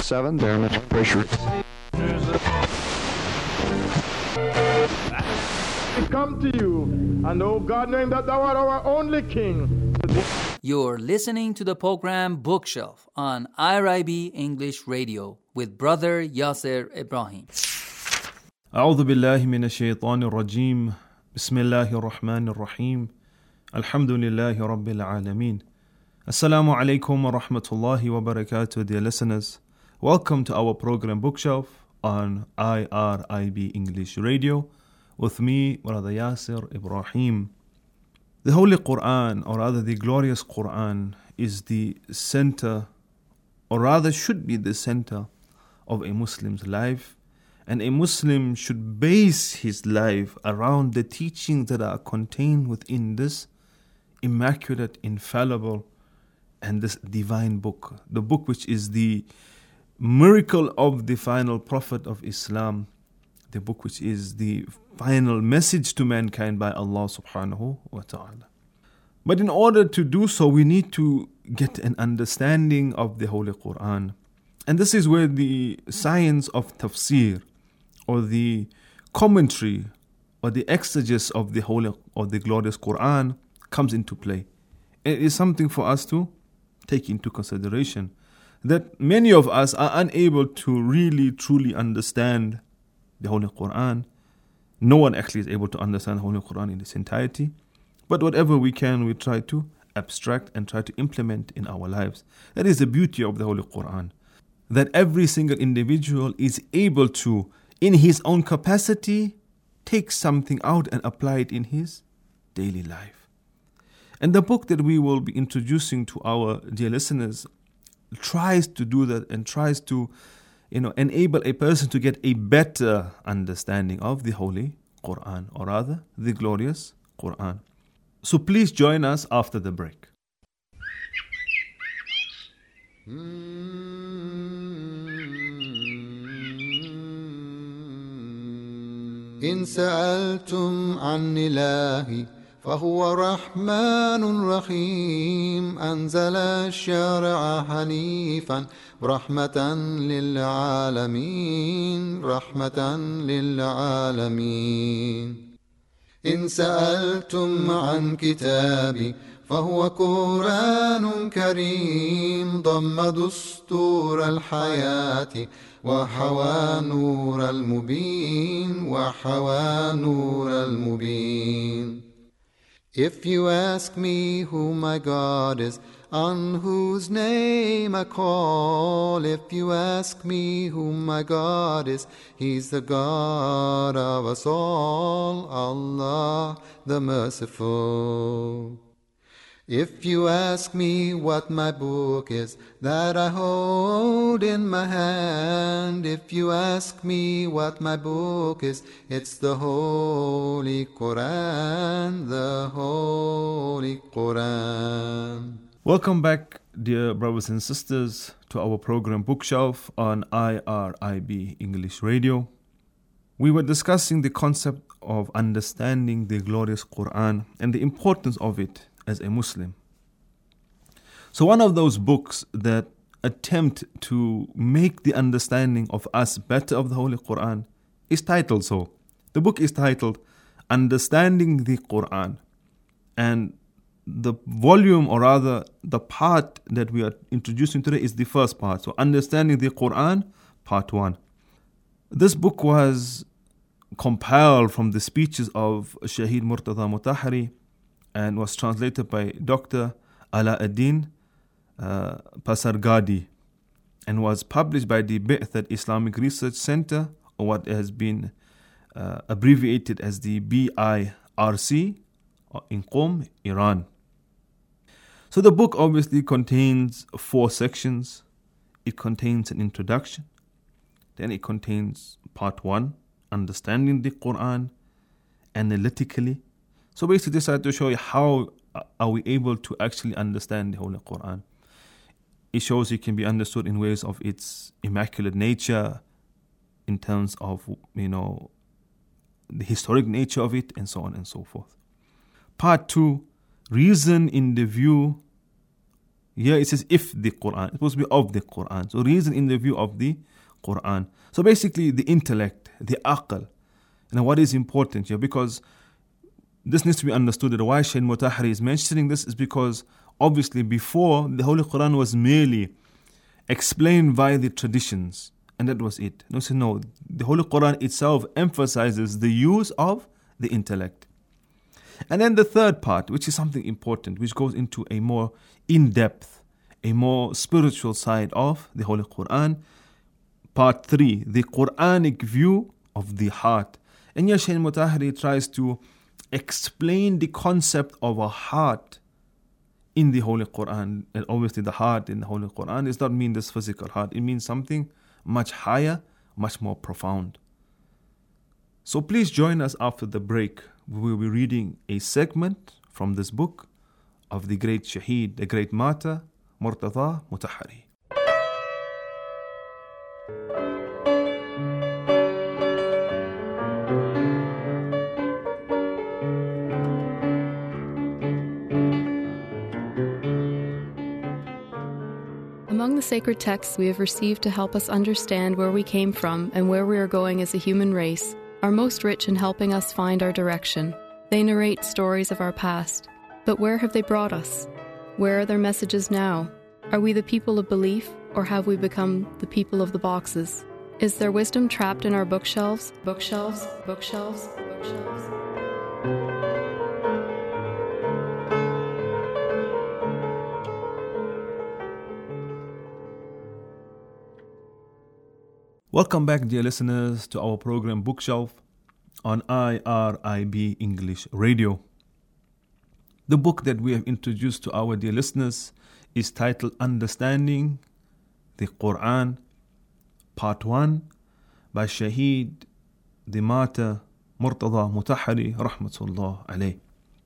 7, barometric pressure. We come to you, and oh God, knowing that thou art our only King. You're listening to the program Bookshelf on IRIB English Radio with Brother Yasser Ibrahim. أعوذ بالله من الشيطان الرجيم بسم الله الرحمن الرحيم الحمد لله رب العالمين Assalamu alaikum wa rahmatullahi wa barakatuh, dear listeners. Welcome to our program Bookshelf on IRIB English Radio with me, Brother Yasser Ibrahim. The Holy Quran, or rather the glorious Quran, is the center, or rather should be the center of a Muslim's life. And a Muslim should base his life around the teachings that are contained within this immaculate, infallible, and this divine book. The book which is the miracle of the final prophet of Islam. The book which is the final message to mankind by Allah subhanahu wa ta'ala. But in order to do so, we need to get an understanding of the Holy Quran. And this is where the science of tafsir, or the commentary, or the exegesis of the Holy or the glorious Quran comes into play. It is something for us to take into consideration, that many of us are unable to really truly understand the Holy Quran. No one actually is able to understand the Holy Quran in its entirety. But whatever we can, we try to abstract and try to implement in our lives. That is the beauty of the Holy Quran. That every single individual is able to, in his own capacity, take something out and apply it in his daily life. And the book that we will be introducing to our dear listeners tries to do that and tries to, enable a person to get a better understanding of the Holy Quran, or rather, the glorious Quran. So please join us after the break. إن سألتم عن إلهي فهو رحمن رحيم أنزل الشرع حنيفا رحمة للعالمين رحمة للعالمين إن سألتم عن كتابي فهو قرآن كريم ضم دستور الحياة وحوى نور المبين وحوى نور المبين If you ask me who my God is, on whose name I call, if you ask me who my God is, He's the God of us all, Allah the Merciful. If you ask me what my book is that I hold in my hand, if you ask me what my book is, it's the Holy Quran, the Holy Quran. Welcome back, dear brothers and sisters, to our program Bookshelf on IRIB English Radio. We were discussing the concept of understanding the glorious Quran and the importance of it as a Muslim. So one of those books that attempt to make the understanding of us better of the Holy Quran is titled so. The book is titled Understanding the Quran. And the volume, or rather the part that we are introducing today, is the first part. So Understanding the Quran, part 1. This book was compiled from the speeches of Shaheed Murtada Mutahari and was translated by Dr. Alauddin Pasargadi and was published by the Bi'that Islamic Research Center, or what has been abbreviated as the BIRC in Qom, Iran. So the book obviously contains 4 sections. It contains an introduction. Then it contains part 1, understanding the Quran analytically. So basically this is to show you how are we able to actually understand the Holy Quran. It shows it can be understood in ways of its immaculate nature, in terms of, the historic nature of it, and so on and so forth. Part 2, reason in the view, Here it says if the Quran. It's supposed to be of the Quran. So reason in the view of the Quran. So basically the intellect, the aql. Now what is important here? Because this needs to be understood that why Shaykh Mutahari is mentioning this is because obviously before the Holy Quran was merely explained via the traditions. And that was it. No, the Holy Quran itself emphasizes the use of the intellect. And then the third part, which is something important, which goes into a more in-depth, a more spiritual side of the Holy Quran. Part 3, the Quranic view of the heart. And here Shaykh Mutahari tries to explain the concept of a heart in the Holy Quran. And obviously the heart in the Holy Quran does not mean this physical heart. It means something much higher, much more profound. So please join us after the break. We will be reading a segment from this book of the great Shaheed, the great martyr, Murtada Mutahari. Among the sacred texts we have received to help us understand where we came from and where we are going as a human race are most rich in helping us find our direction. They narrate stories of our past. But where have they brought us? Where are their messages now? Are we the people of belief, or have we become the people of the boxes? Is there wisdom trapped in our bookshelves? Bookshelves, bookshelves, bookshelves. Welcome back, dear listeners, to our program Bookshelf on IRIB English Radio. The book that we have introduced to our dear listeners is titled Understanding the Quran, Part 1, by Shaheed, the martyr, Murtada Mutahari, Rahmatullah alayh.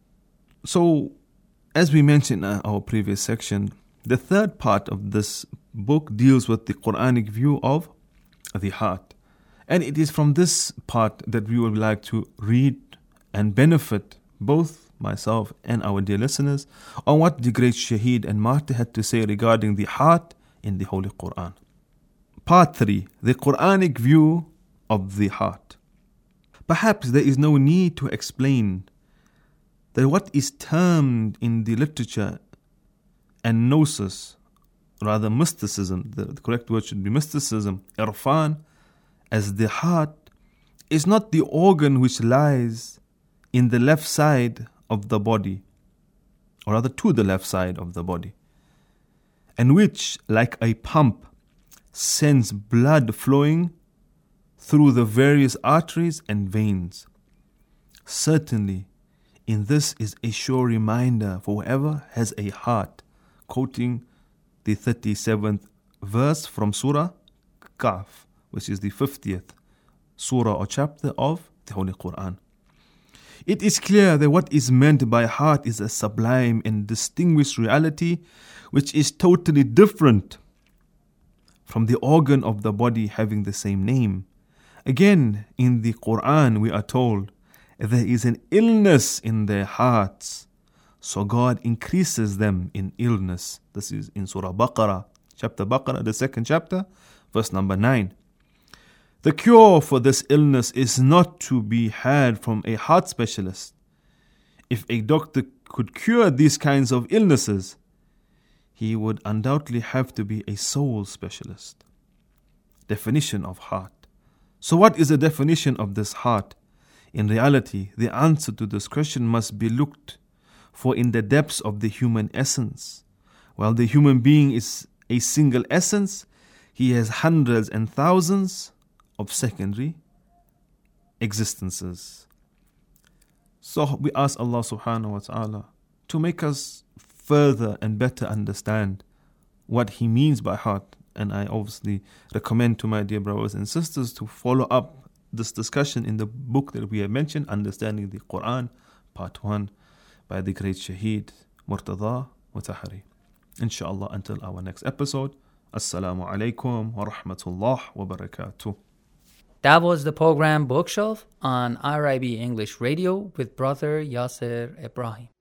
So, as we mentioned in our previous section, the third part of this book deals with the Quranic view of the heart. And it is from this part that we would like to read and benefit both myself and our dear listeners on what the great Shaheed and martyr had to say regarding the heart in the Holy Quran. Part 3, the Quranic view of the heart. Perhaps there is no need to explain that what is termed in the literature and gnosis, rather mysticism, the correct word should be mysticism, irfan, as the heart, is not the organ which lies in the left side of the body, or rather to the left side of the body, and which, like a pump, sends blood flowing through the various arteries and veins. Certainly, in this is a sure reminder for whoever has a heart, quoting the 37th verse from Surah Kahf, which is the 50th surah or chapter of the Holy Quran. It is clear that what is meant by heart is a sublime and distinguished reality which is totally different from the organ of the body having the same name. Again, in the Quran we are told there is an illness in their hearts, so God increases them in illness. This is in Surah Baqarah, chapter Baqarah, the 2nd chapter, verse number 9. The cure for this illness is not to be had from a heart specialist. If a doctor could cure these kinds of illnesses, he would undoubtedly have to be a soul specialist. Definition of heart. So what is the definition of this heart? In reality, the answer to this question must be looked for in the depths of the human essence. While the human being is a single essence, he has hundreds and thousands of secondary existences. So we ask Allah subhanahu wa ta'ala to make us further and better understand what He means by heart. And I obviously recommend to my dear brothers and sisters to follow up this discussion in the book that we have mentioned, Understanding the Quran, Part 1, by the great Shaheed Murtada Mutahari. Inshallah, until our next episode, Assalamu alaikum wa rahmatullah wa barakatuh. That was the program Bookshelf on IRIB English Radio with Brother Yasser Ibrahim.